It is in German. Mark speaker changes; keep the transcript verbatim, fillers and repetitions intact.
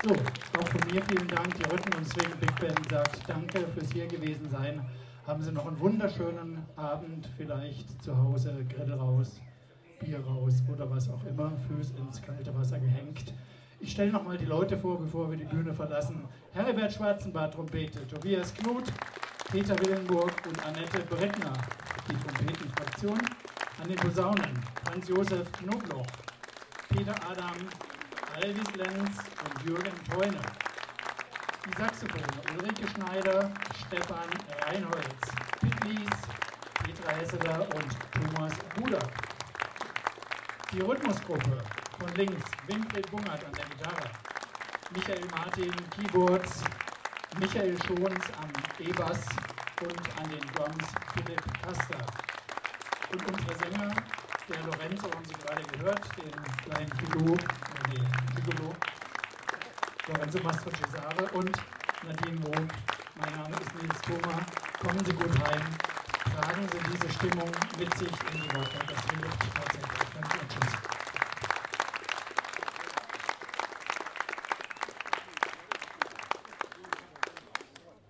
Speaker 1: So, auch von mir vielen Dank. Die Rhythm und Swing Big Band sagt danke fürs hier gewesen sein. Haben Sie noch einen wunderschönen Abend, vielleicht zu Hause, Grill raus, Bier raus oder was auch immer, Füße ins kalte Wasser gehängt. Ich stelle nochmal die Leute vor, bevor wir die Bühne verlassen. Heribert Schwarzenbart, Trompete, Tobias Knut, Peter Willenburg und Annette Brettner, die Trompetenfraktion. An den Posaunen Franz-Josef Knobloch, Peter Adam, Alvis Lenz und Jürgen Theune. Die Saxophone Ulrike Schneider, Stefan Reinholz, Pitt Lies, Petra Hesseler und Thomas Buder. Die Rhythmusgruppe von links Winfried Bungert an der Gitarre, Michael Martin Keyboards, Michael Schons am E-Bass und an den Drums Philipp Kaster. Und unsere Sänger, der Lorenzo, haben Sie gerade gehört, den kleinen Filou, nee, Gigolo, Lorenzo Mastro Cesare und Nadine Moog. Mein Name ist Nils Thoma. Kommen Sie gut heim, tragen Sie diese Stimmung mit sich in die Woche. Das hilft tatsächlich. Danke und tschüss.